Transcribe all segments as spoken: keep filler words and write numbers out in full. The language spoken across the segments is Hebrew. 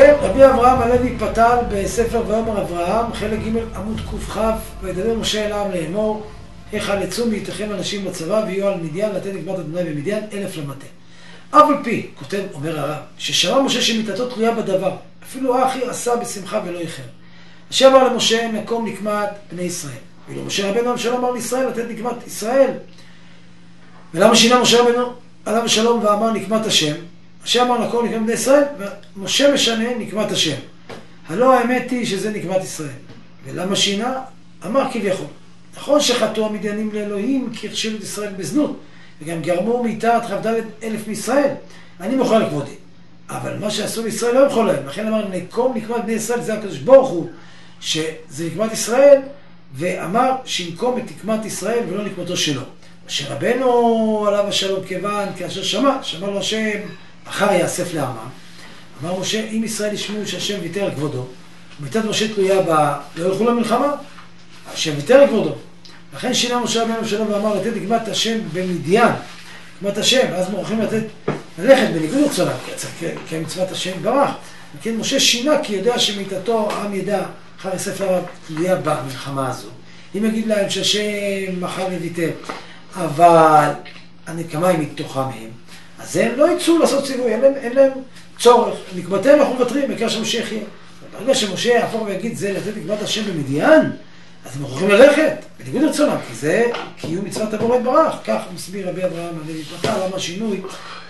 כן, רבי אברהם הלוי פתל בספר ויאמר אברהם, חלק ג' עמוד קכ, וידבר משה אל העם לאמור, החלצו מאיתכם אנשים בצבא ויהיו על מדיין לתת נקמת אדוני במדיין אלף למטה. אף על פי, כותב אומר הרב, ששמע משה שמיתתו תלויה בדבר, אפילו האחי עשה בשמחה ולא איחר. אשר אמר למשה מקום נקמת בני ישראל. ואילו משה רבנו אבשלום אמר לישראל לתת נקמת ישראל. ולמה שינה משה רבנו עליו השלום ואמר נקמת השם? אשר אמר מקום נקמת בני ישראל, ומשה משנה נקמת השם. הלא האמת היא שזה נקמת ישראל. ולמה שינה? אמר כביכול. נכון שחטאו המדיינים לאלוהים כי הכשילו את ישראל בזנות, וגם גרמו מיתה עד כ"ד אלף מישראל. אני מוכר לכבודי. אבל מה שעשו לישראל לא יכול להם. לכן אמר נקום נקמת בני ישראל, זה הקדוש ברוך הוא, שזה נקמת ישראל, ואמר שינקום את נקמת ישראל ולא נקמתו שלו. אשר רבנו עליו השלום כיוון, כאשר שמע, שמע לו השם, אחר יאסף לעמה. אמר משה, אם ישראל ישמעו שהשם ויתר על כבודו, ומיתת משה תלויה בה, לא ילכו למלחמה, השם ויתר על כבודו. לכן שינה משה רבנו אבשלום ואמר לתת נקמת השם במדיין, נקמת השם, ואז מוכרחים לתת ללכת בניגוד לרצונם, כי מצוות השם ברח. וכן משה שינה כי יודע שמיתתו העם ידע אחר יאסף לעמה תלויה במלחמה הזו. אם יגיד להם שהשם מחר ויתר, אבל הנקמה היא מתוכם הם, אז הם לא יצאו לעשות ציווי, אין להם, אין להם צורך. נקמתהם אנחנו מוותרים, בעיקר שמשה יחיה. ברגע שמשה יהפוך ויגיד זה לתת נקמת השם במדיין, אז הם מוכרחים ללכת, בניגוד לרצונם, כי זה קיום מצוות הבורא יתברך. כך מסביר רבי אברהם הלוי פתל, למה שינוי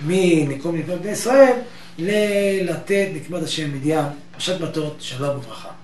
מנקום נקמת בני ישראל ללתת נקמת השם במדיין. פרשת מטות, שלום וברכה.